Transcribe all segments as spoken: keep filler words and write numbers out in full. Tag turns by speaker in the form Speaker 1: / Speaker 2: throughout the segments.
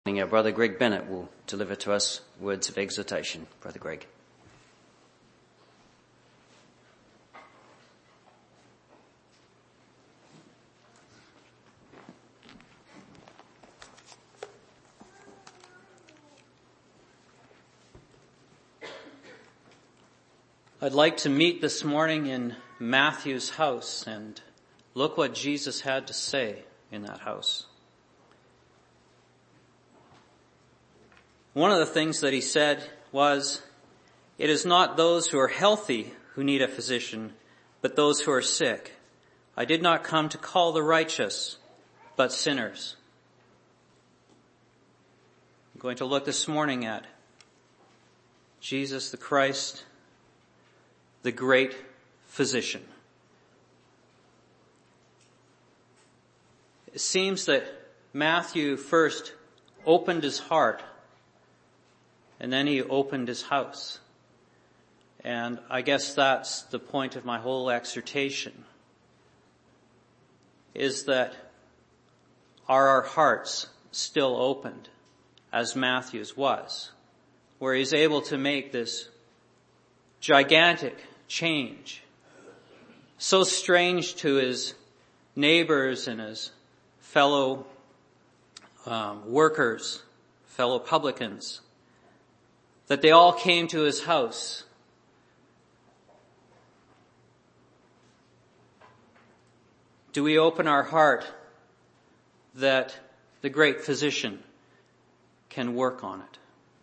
Speaker 1: Our Brother Greg Bennett will deliver to us words of exhortation. Brother Greg. I'd like to meet this morning in Matthew's house and look what Jesus had to say in that house. One of the things that he said was, "It is not those who are healthy who need a physician, but those who are sick. I did not come to call the righteous, but sinners." I'm going to look this morning at Jesus the Christ, the great physician. It seems that Matthew first opened his heart, and then he opened his house. And I guess that's the point of my whole exhortation, is that are our hearts still opened as Matthew's was, where he's able to make this gigantic change, so strange to his neighbors and his fellow um, workers, fellow publicans, that they all came to his house. Do we open our heart that the great physician can work on it?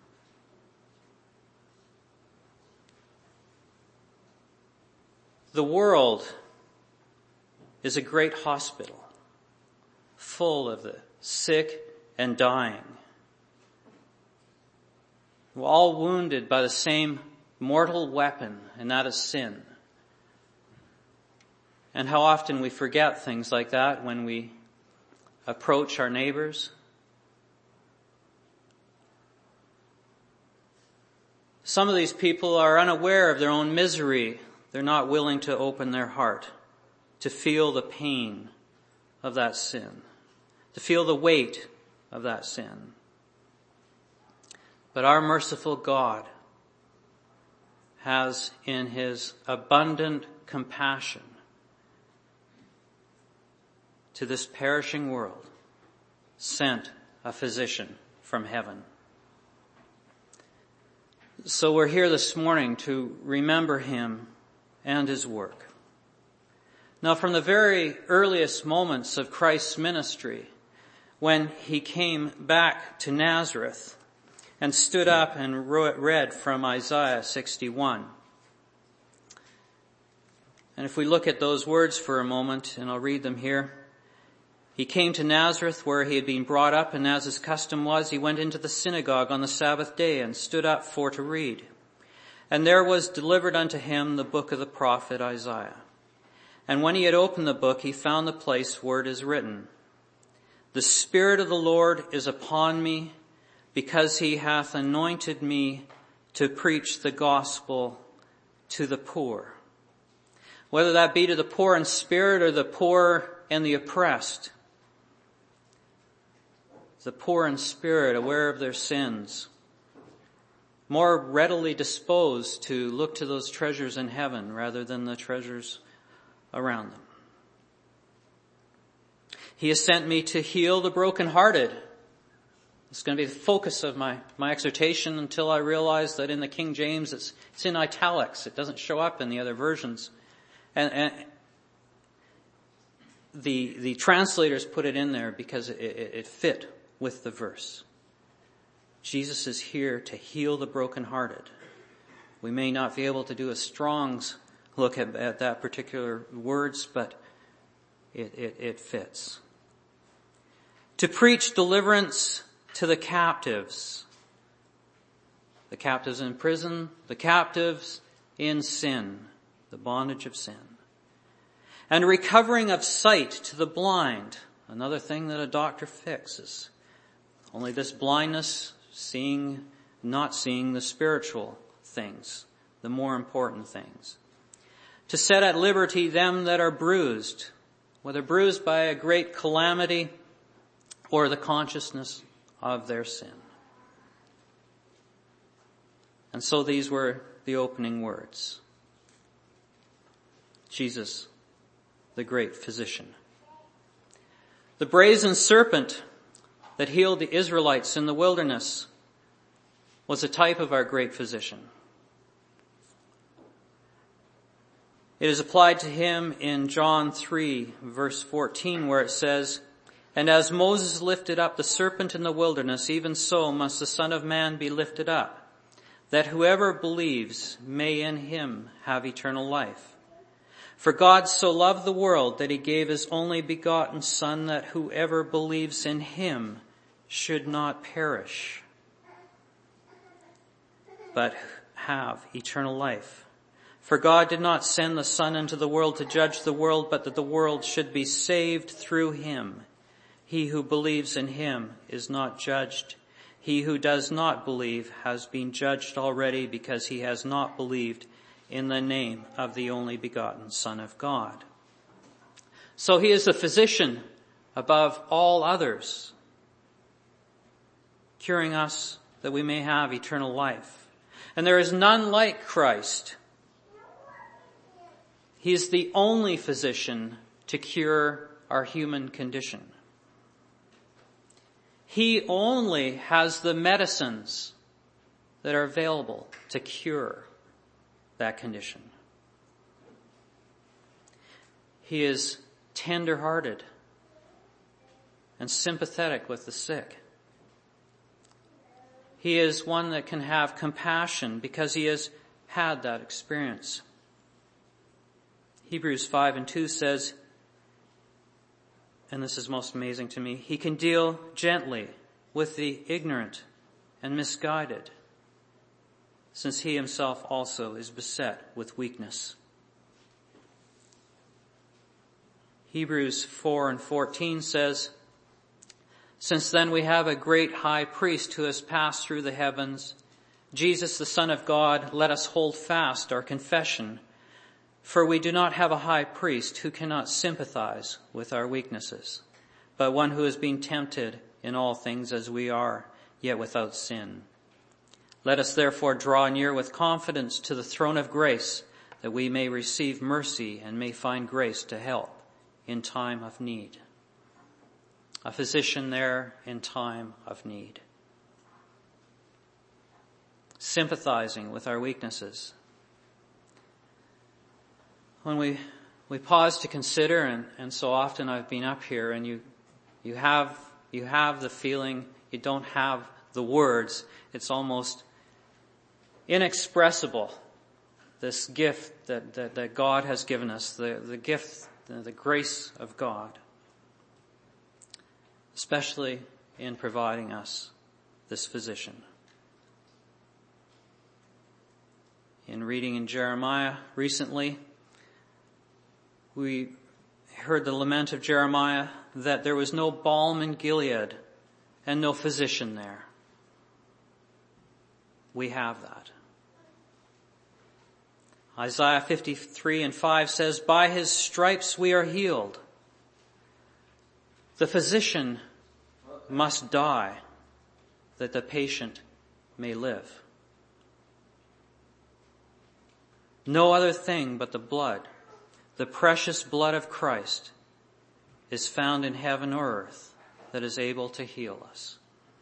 Speaker 1: The world is a great hospital, full of the sick and dying. We're all wounded by the same mortal weapon, and that is sin. And how often we forget things like that when we approach our neighbors. Some of these people are unaware of their own misery. They're not willing to open their heart to feel the pain of that sin, to feel the weight of that sin. But our merciful God has, in his abundant compassion to this perishing world, sent a physician from heaven. So we're here this morning to remember him and his work. Now, from the very earliest moments of Christ's ministry, when he came back to Nazareth and stood up and read from Isaiah sixty-one. And if we look at those words for a moment, and I'll read them here. He came to Nazareth where he had been brought up, and as his custom was, he went into the synagogue on the Sabbath day and stood up for to read. And there was delivered unto him the book of the prophet Isaiah. And when he had opened the book, he found the place where it is written, "The Spirit of the Lord is upon me, because he hath anointed me to preach the gospel to the poor." Whether that be to the poor in spirit or the poor and the oppressed. The poor in spirit, aware of their sins, more readily disposed to look to those treasures in heaven rather than the treasures around them. He has sent me to heal the brokenhearted. It's going to be the focus of my, my exhortation until I realize that in the King James it's, it's in italics. It doesn't show up in the other versions. And, and the, the translators put it in there because it, it, it fit with the verse. Jesus is here to heal the brokenhearted. We may not be able to do a Strong's look at, at that particular words, but it, it, it fits. To preach deliverance to the captives. The captives in prison, the captives in sin, the bondage of sin. And recovering of sight to the blind, another thing that a doctor fixes. Only this blindness, seeing, not seeing the spiritual things, the more important things. To set at liberty them that are bruised, whether bruised by a great calamity or the consciousness of their sin. And so these were the opening words. Jesus, the great physician. The brazen serpent that healed the Israelites in the wilderness was a type of our great physician. It is applied to him in John three, verse fourteen, where it says, "And as Moses lifted up the serpent in the wilderness, even so must the Son of Man be lifted up, that whoever believes may in him have eternal life. For God so loved the world that he gave his only begotten Son, that whoever believes in him should not perish, but have eternal life. For God did not send the Son into the world to judge the world, but that the world should be saved through him. He who believes in him is not judged. He who does not believe has been judged already, because he has not believed in the name of the only begotten Son of God." So he is the physician above all others, curing us that we may have eternal life. And there is none like Christ. He is the only physician to cure our human condition. He only has the medicines that are available to cure that condition. He is tender-hearted and sympathetic with the sick. He is one that can have compassion because he has had that experience. Hebrews five and two says, and this is most amazing to me, he can deal gently with the ignorant and misguided, since he himself also is beset with weakness. Hebrews four and fourteen says, "Since then we have a great high priest who has passed through the heavens, Jesus the Son of God, let us hold fast our confession. For we do not have a high priest who cannot sympathize with our weaknesses, but one who has been tempted in all things as we are, yet without sin. Let us therefore draw near with confidence to the throne of grace, that we may receive mercy and may find grace to help in time of need." A physician there in time of need, sympathizing with our weaknesses. When we we pause to consider, and, and so often I've been up here, and you you have you have the feeling, you don't have the words. It's almost inexpressible, this gift that, that, that God has given us, the, the gift, the, the grace of God, especially in providing us this physician. In reading in Jeremiah recently, we heard the lament of Jeremiah that there was no balm in Gilead and no physician there. We have that. Isaiah fifty-three and five says, "By his stripes we are healed." The physician must die that the patient may live. No other thing but the blood, the precious blood of Christ, is found in heaven or earth that is able to heal us.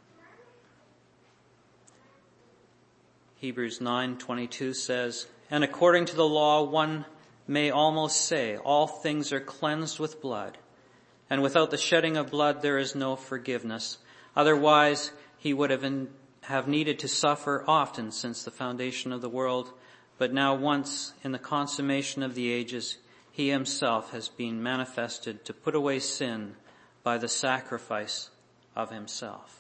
Speaker 1: Hebrews nine twenty-two says, "And according to the law, one may almost say, all things are cleansed with blood, and without the shedding of blood there is no forgiveness. Otherwise he would have, in, have needed to suffer often since the foundation of the world. But now once in the consummation of the ages, he himself has been manifested to put away sin by the sacrifice of himself."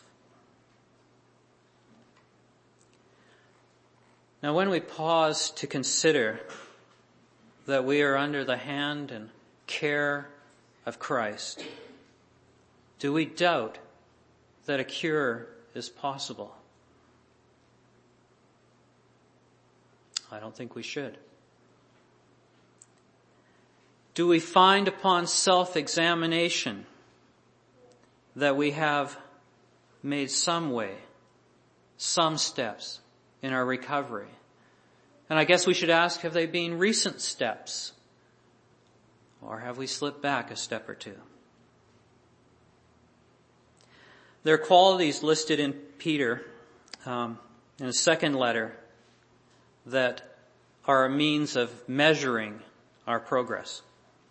Speaker 1: Now when we pause to consider that we are under the hand and care of Christ, do we doubt that a cure is possible? I don't think we should. Do we find upon self-examination that we have made some way, some steps in our recovery. And I guess we should ask, have they been recent steps? Or have we slipped back a step or two? There are qualities listed in Peter, um, in his second letter, that are a means of measuring our progress.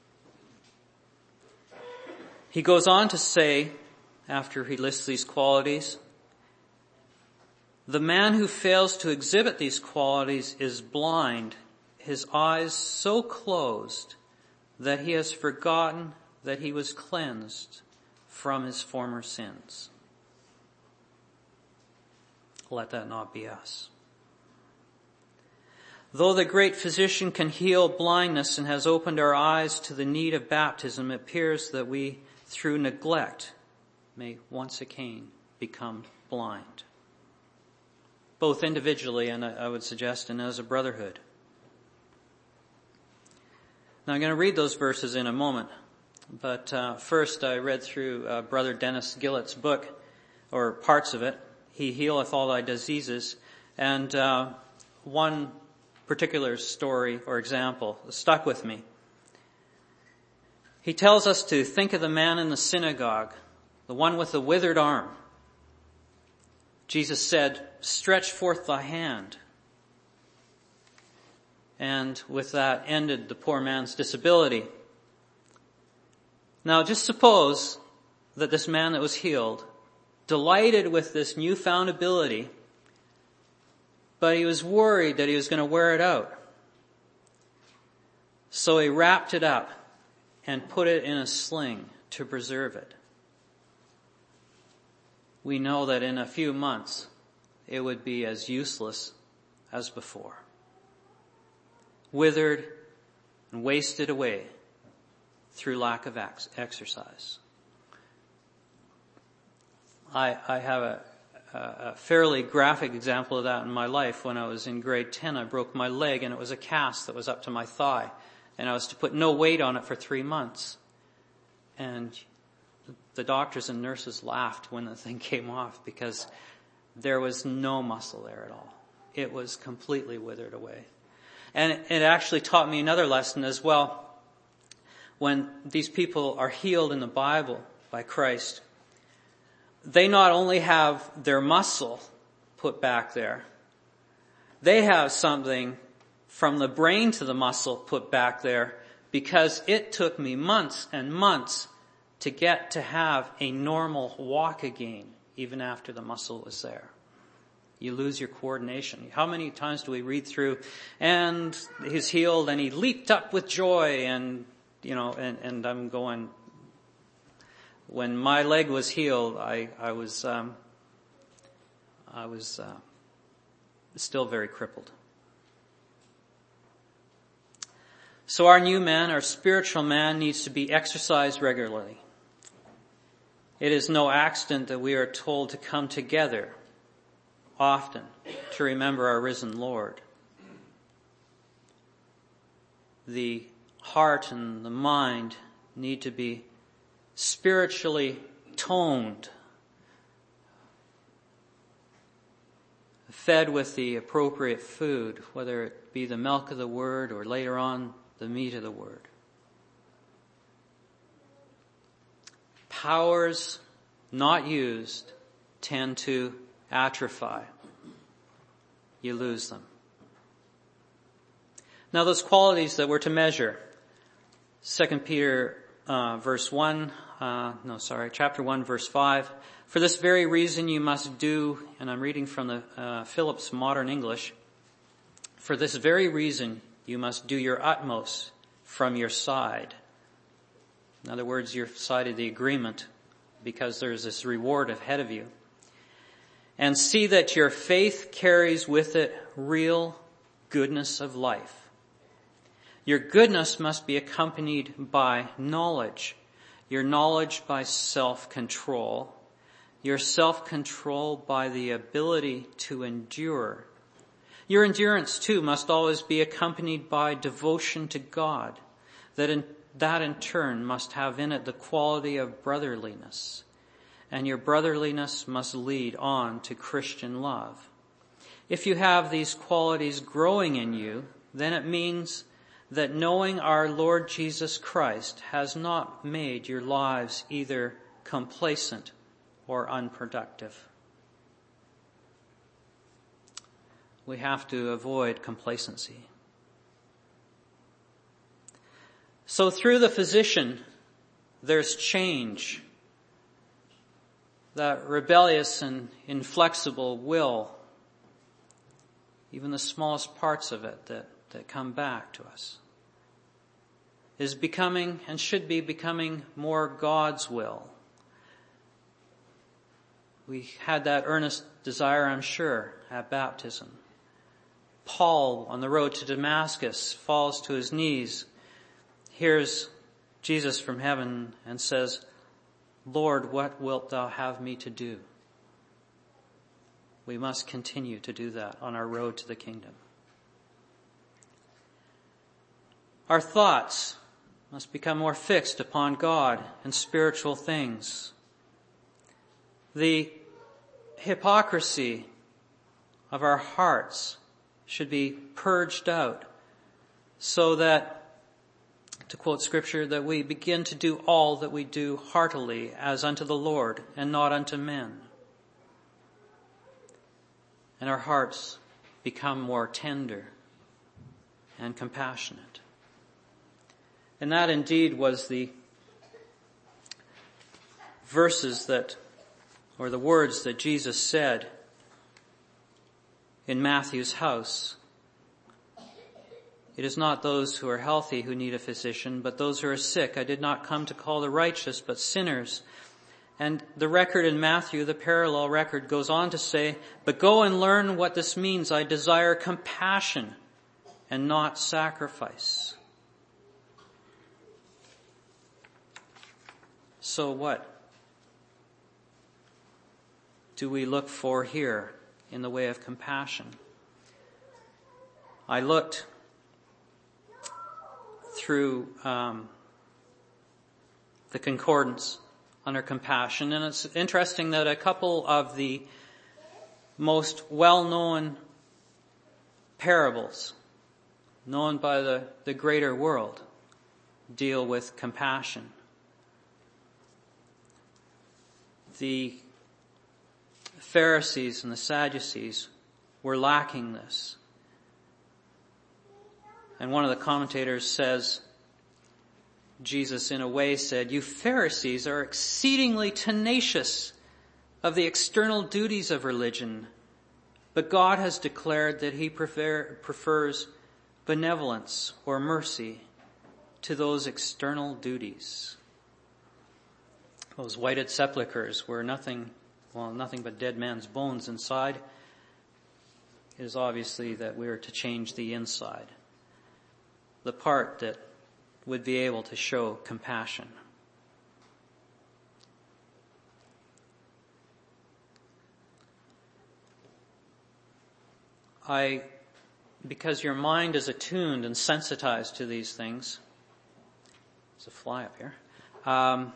Speaker 1: He goes on to say, after he lists these qualities, the man who fails to exhibit these qualities is blind, his eyes so closed that he has forgotten that he was cleansed from his former sins. Let that not be us. Though the great physician can heal blindness and has opened our eyes to the need of baptism, it appears that we, through neglect, may once again become blind. Both individually and I would suggest and as a brotherhood. Now I'm going to read those verses in a moment. But uh, first I read through uh, Brother Dennis Gillett's book, or parts of it. He healeth all thy diseases. And uh, one particular story or example stuck with me. He tells us to think of the man in the synagogue, the one with the withered arm. Jesus said, stretch forth thy hand. And with that ended the poor man's disability. Now just suppose that this man that was healed, delighted with this newfound ability, but he was worried that he was going to wear it out. So he wrapped it up and put it in a sling to preserve it. We know that in a few months it would be as useless as before. Withered and wasted away through lack of ex- exercise. I, I have a, a fairly graphic example of that in my life. When I was in grade ten, I broke my leg, and it was a cast that was up to my thigh. And I was to put no weight on it for three months. And the doctors and nurses laughed when the thing came off because there was no muscle there at all. It was completely withered away. And it actually taught me another lesson as well. When these people are healed in the Bible by Christ, they not only have their muscle put back there, they have something from the brain to the muscle put back there, because it took me months and months to get to have a normal walk again, even after the muscle was there. You lose your coordination. How many times do we read through, and he's healed and he leaped up with joy, and, you know, and, and I'm going, when my leg was healed, I, I was, um, I was, uh, still very crippled. So our new man, our spiritual man, needs to be exercised regularly. It is no accident that we are told to come together often to remember our risen Lord. The heart and the mind need to be spiritually toned, fed with the appropriate food, whether it be the milk of the Word or later on the meat of the Word. Powers not used tend to atrophy. You lose them. Now those qualities that we're to measure, Second Peter uh, verse one, uh, no sorry, chapter one verse five. For this very reason you must do, and I'm reading from the uh, Phillips Modern English. For this very reason you must do your utmost from your side. In other words, your side of the agreement, because there's this reward ahead of you. And see that your faith carries with it real goodness of life. Your goodness must be accompanied by knowledge. Your knowledge by self-control. Your self-control by the ability to endure. Your endurance, too, must always be accompanied by devotion to God. That in, that in turn must have in it the quality of brotherliness. and your brotherliness must lead on to Christian love. If you have these qualities growing in you, then it means that knowing our Lord Jesus Christ has not made your lives either complacent or unproductive. We have to avoid complacency. So through the physician, there's change. That rebellious and inflexible will, even the smallest parts of it that, that come back to us, is becoming and should be becoming more God's will. We had that earnest desire, I'm sure, at baptism. Paul, on the road to Damascus, falls to his knees, hears Jesus from heaven and says, Lord, what wilt thou have me to do? We must continue to do that on our road to the kingdom. Our thoughts must become more fixed upon God and spiritual things. The hypocrisy of our hearts should be purged out so that, to quote Scripture, that we begin to do all that we do heartily as unto the Lord and not unto men. And our hearts become more tender and compassionate. And that indeed was the verses that, or the words that Jesus said in Matthew's house. It is not those who are healthy who need a physician, but those who are sick. I did not come to call the righteous, but sinners. And the record in Matthew, the parallel record, goes on to say, but go and learn what this means. I desire compassion and not sacrifice. So what do we look for here in the way of compassion? I looked through um, the concordance under compassion, and it's interesting that a couple of the most well-known parables known by the, the greater world deal with compassion. The Pharisees and the Sadducees were lacking this. And one of the commentators says, Jesus in a way said, you Pharisees are exceedingly tenacious of the external duties of religion, but God has declared that he prefer, prefers benevolence or mercy to those external duties. Those whited sepulchres were nothing, well, nothing but dead man's bones inside. It is obviously that we are to change the inside, the part that would be able to show compassion. I, because your mind is attuned and sensitized to these things, there's a fly up here, um,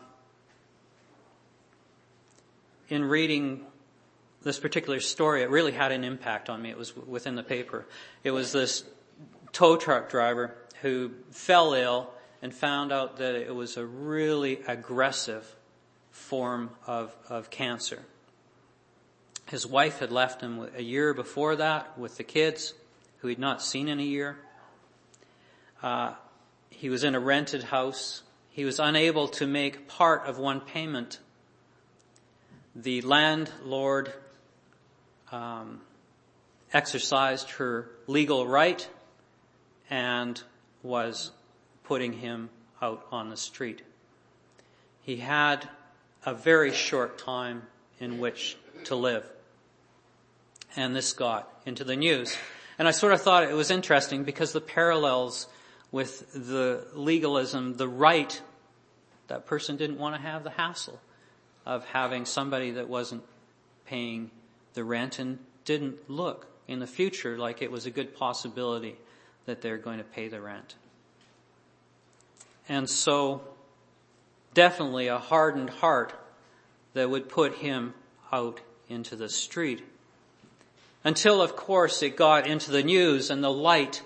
Speaker 1: in reading this particular story, it really had an impact on me. It was within the paper. It was this tow truck driver who fell ill and found out that it was a really aggressive form of, of cancer. His wife had left him a year before that with the kids, who he'd not seen in a year. Uh, he was in a rented house. He was unable to make part of one payment. The landlord um, exercised her legal right and was putting him out on the street. He had a very short time in which to live. And this got into the news. And I sort of thought it was interesting because the parallels with the legalism, the right, that person didn't want to have the hassle of having somebody that wasn't paying the rent and didn't look in the future like it was a good possibility that they're going to pay the rent. And so, definitely a hardened heart that would put him out into the street. Until, of course, it got into the news and the light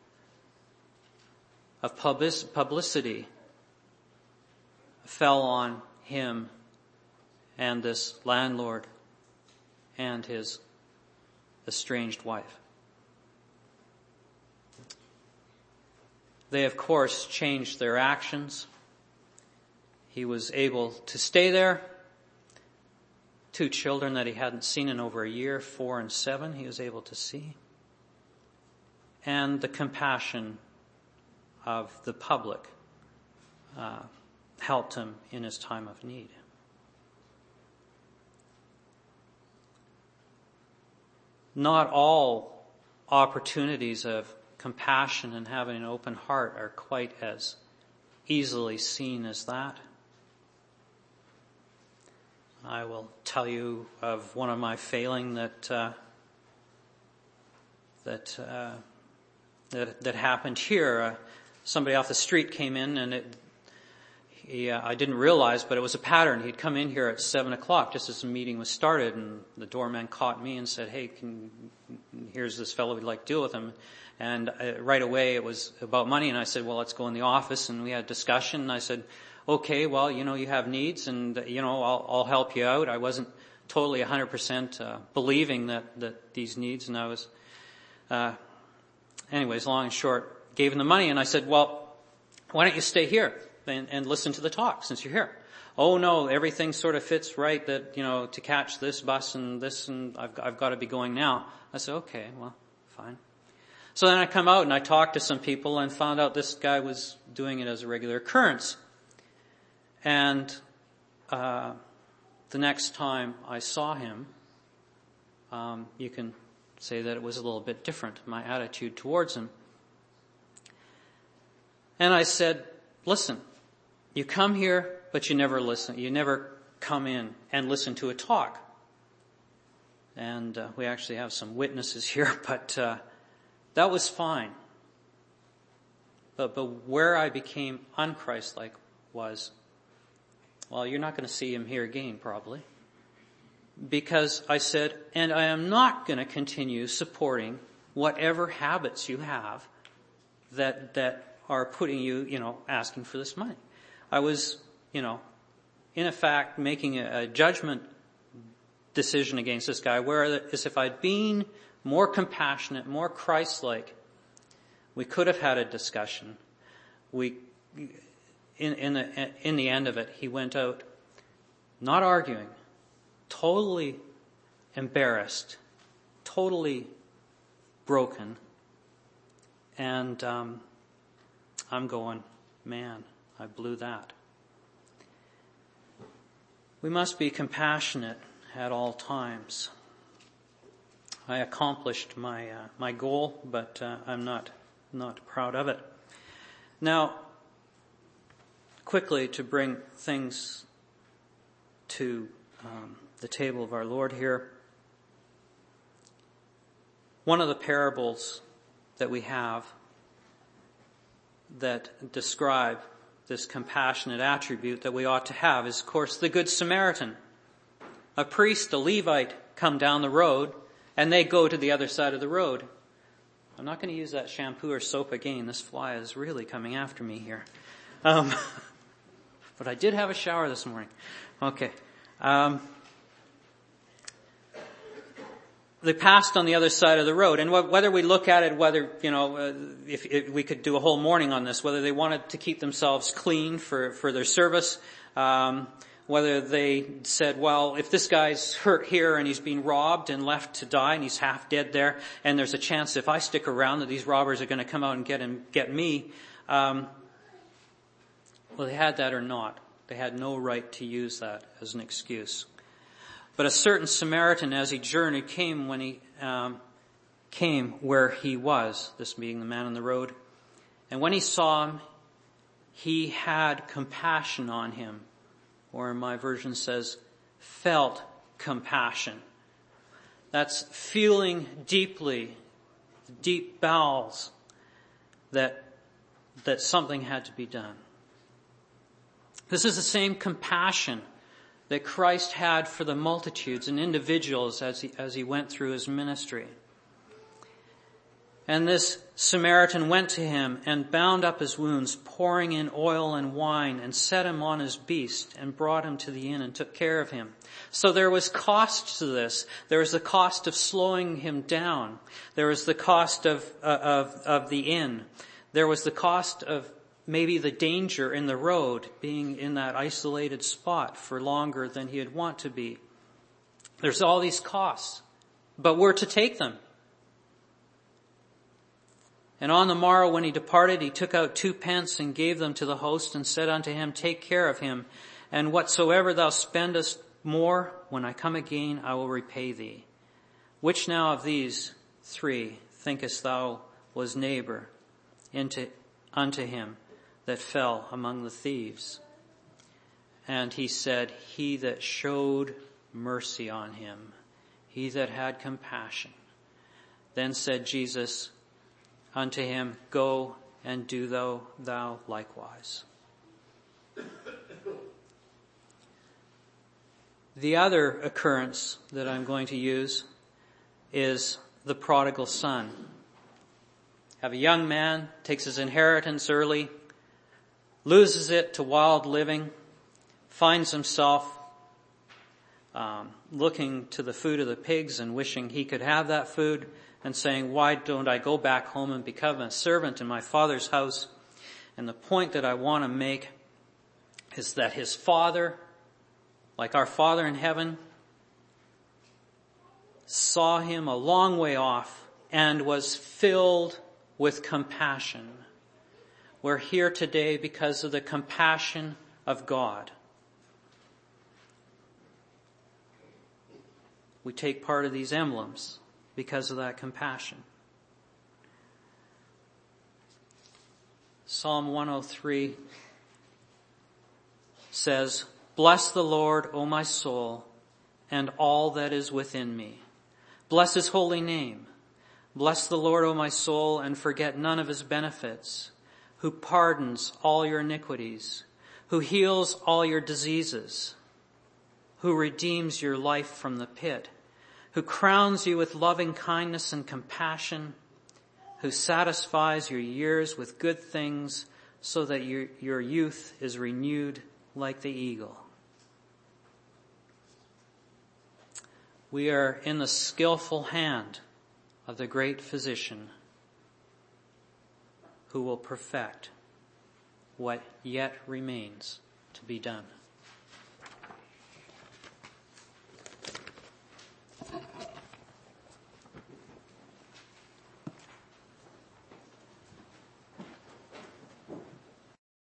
Speaker 1: of publicity fell on him and this landlord and his estranged wife. They, of course, changed their actions. He was able to stay there. Two children that he hadn't seen in over a year, four and seven, he was able to see. And the compassion of the public uh, helped him in his time of need. Not all opportunities of compassion and having an open heart are quite as easily seen as that. I will tell you of one of my failing that uh, that, uh, that that happened here. Uh, somebody off the street came in, and it, he, uh, I didn't realize, but it was a pattern. He'd come in here at seven o'clock just as the meeting was started, and the doorman caught me and said, "Hey, can, here's this fellow we'd like to deal with him." And uh, right away it was about money, and I said, "Well, let's go in the office," and we had a discussion, and I said, "Okay, well, you know, you have needs, and, you know, I'll, I'll help you out." I wasn't totally one hundred percent uh, believing that, that these needs, and I was, uh, anyways, long and short, gave him the money, and I said, "Well, why don't you stay here and, and listen to the talk since you're here?" "Oh, no, everything sort of fits right that, you know, to catch this bus and this, and I've, I've got to be going now." I said, "Okay, well, fine." So then I come out and I talked to some people and found out this guy was doing it as a regular occurrence. And uh, the next time I saw him, um, you can say that it was a little bit different, my attitude towards him. And I said, "Listen, you come here, but you never listen. You never come in and listen to a talk." And uh, we actually have some witnesses here, but uh, that was fine. But, but where I became unchristlike was, well, you're not going to see him here again, probably. Because I said, and I am not going to continue supporting whatever habits you have that, that are putting you, you know, asking for this money. I was, you know, in effect making a, a judgment decision against this guy, whereas if I'd been more compassionate, more Christ-like, we could have had a discussion. We, In, in the in the end of it, he went out not arguing, totally embarrassed, totally broken, and um, I'm going, man, I blew that. We must be compassionate at all times. I accomplished my uh, my goal, but uh, I'm not not proud of it. Now, quickly to bring things to um, the table of our Lord here. One of the parables that we have that describe this compassionate attribute that we ought to have is, of course, the Good Samaritan. A priest, a Levite, come down the road, and they go to the other side of the road. I'm not going to use that shampoo or soap again. This fly is really coming after me here. Um, but I did have a shower this morning. Okay. Um, they passed on the other side of the road, and wh- whether we look at it, whether, you know, uh, if, if we could do a whole morning on this, whether they wanted to keep themselves clean for, for their service, um, whether they said, well, if this guy's hurt here and he's being robbed and left to die and he's half dead there, and there's a chance if I stick around that these robbers are going to come out and get him, get me, um, well, they had that or not. They had no right to use that as an excuse. But a certain Samaritan, as he journeyed, came when he um, came where he was, this being the man on the road. And when he saw him, he had compassion on him. Or my version says, felt compassion. That's feeling deeply, deep bowels, that that something had to be done. This is the same compassion that Christ had for the multitudes and individuals as he, as he went through his ministry. And this Samaritan went to him and bound up his wounds, pouring in oil and wine, and set him on his beast and brought him to the inn and took care of him. So there was cost to this. There was the cost of slowing him down. There was the cost of, uh, of, of the inn. There was the cost of maybe the danger in the road, being in that isolated spot for longer than he'd want to be. There's all these costs, but we're to take them. And on the morrow when he departed, he took out two pence and gave them to the host and said unto him, Take care of him, and whatsoever thou spendest more, when I come again, I will repay thee. Which now of these three thinkest thou was neighbor into, unto him that fell among the thieves? And he said, He that showed mercy on him, he that had compassion. Then said Jesus unto him, Go and do thou, thou likewise. The other occurrence that I'm going to use is the prodigal son. Have a young man, takes his inheritance early, loses it to wild living, finds himself um, looking to the food of the pigs and wishing he could have that food, and saying, why don't I go back home and become a servant in my father's house? And the point that I want to make is that his father, like our Father in heaven, saw him a long way off and was filled with compassion. We're here today because of the compassion of God. We take part of these emblems because of that compassion. Psalm one oh three says, Bless the Lord, O my soul, and all that is within me. Bless his holy name. Bless the Lord, O my soul, and forget none of his benefits, who pardons all your iniquities, who heals all your diseases, who redeems your life from the pit, who crowns you with loving kindness and compassion, who satisfies your years with good things so that your, your youth is renewed like the eagle. We are in the skillful hand of the great physician who will perfect what yet remains to be done.